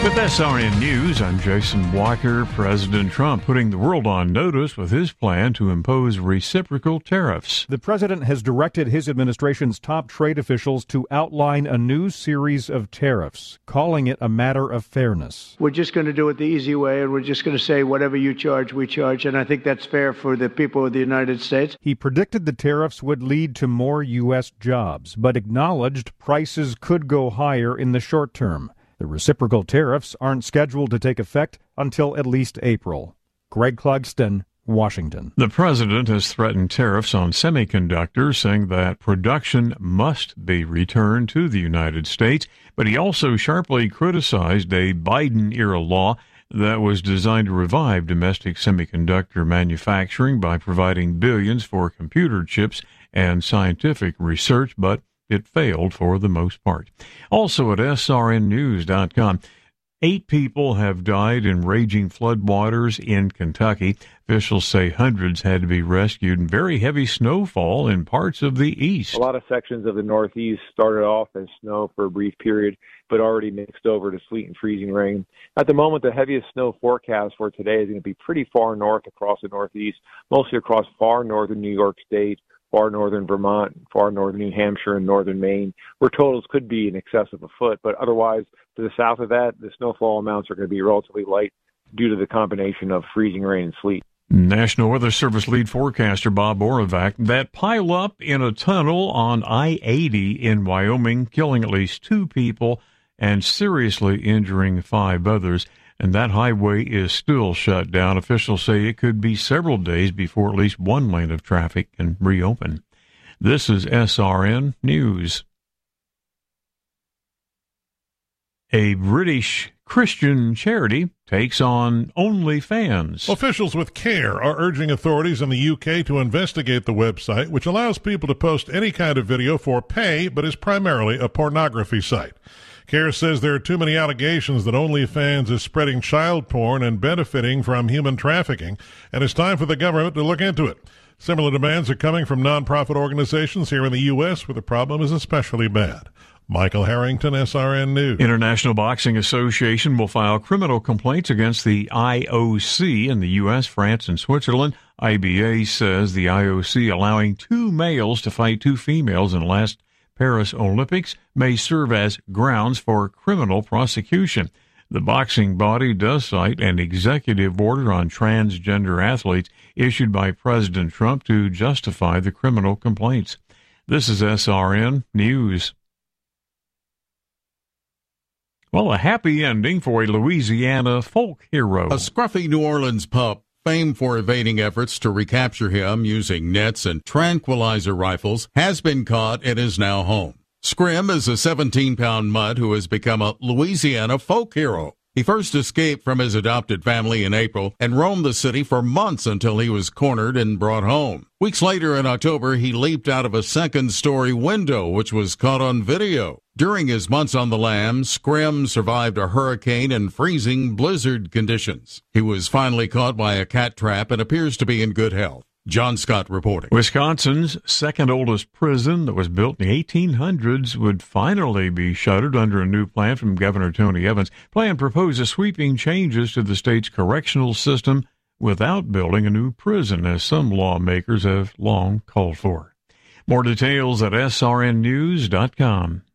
With SRN News, I'm Jason Walker. President Trump putting the world on notice with his plan to impose reciprocal tariffs. The president has directed his administration's top trade officials to outline a new series of tariffs, calling it a matter of fairness. We're just going to do it the easy way, and we're just going to say whatever you charge, we charge, and I think that's fair for the people of the United States. He predicted the tariffs would lead to more U.S. jobs, but acknowledged prices could go higher in the short term. The reciprocal tariffs aren't scheduled to take effect until at least April. Greg Clugston, Washington. The president has threatened tariffs on semiconductors, saying that production must be returned to the United States, but he also sharply criticized a Biden-era law that was designed to revive domestic semiconductor manufacturing by providing billions for computer chips and scientific research, but it failed for the most part. Also at srnnews.com, 8 people have died in raging floodwaters in Kentucky. Officials say hundreds had to be rescued in very heavy snowfall in parts of the east. A lot of sections of the Northeast started off as snow for a brief period, but already mixed over to sleet and freezing rain. At the moment, the heaviest snow forecast for today is going to be pretty far north across the Northeast, mostly across far northern New York State, far northern Vermont, far northern New Hampshire, and northern Maine, where totals could be in excess of a foot. But otherwise, to the south of that, the snowfall amounts are going to be relatively light due to the combination of freezing rain and sleet. National Weather Service lead forecaster Bob Oravac, that pile up in a tunnel on I-80 in Wyoming, killing at least 2 people and seriously injuring 5 others. And that highway is still shut down. Officials say it could be several days before at least one lane of traffic can reopen. This is SRN News. A British Christian charity takes on OnlyFans. Officials with CARE are urging authorities in the UK to investigate the website, which allows people to post any kind of video for pay, but is primarily a pornography site. CARE says there are too many allegations that OnlyFans is spreading child porn and benefiting from human trafficking, and it's time for the government to look into it. Similar demands are coming from nonprofit organizations here in the U.S., where the problem is especially bad. Michael Harrington, SRN News. International Boxing Association will file criminal complaints against the IOC in the U.S., France, and Switzerland. IBA says the IOC allowing 2 males to fight 2 females in the last Paris Olympics may serve as grounds for criminal prosecution. The boxing body does cite an executive order on transgender athletes issued by President Trump to justify the criminal complaints. This is SRN News. Well, a happy ending for a Louisiana folk hero. A scruffy New Orleans pup, famed for evading efforts to recapture him using nets and tranquilizer rifles, has been caught and is now home. Scrim is a 17-pound mutt who has become a Louisiana folk hero. He first escaped from his adopted family in April and roamed the city for months until he was cornered and brought home. Weeks later in October, he leaped out of a second-story window, which was caught on video. During his months on the lam, Scrim survived a hurricane and freezing blizzard conditions. He was finally caught by a cat trap and appears to be in good health. John Scott reporting. Wisconsin's second oldest prison that was built in the 1800s would finally be shuttered under a new plan from Governor Tony Evans. Plan proposes sweeping changes to the state's correctional system without building a new prison, as some lawmakers have long called for. More details at srnnews.com.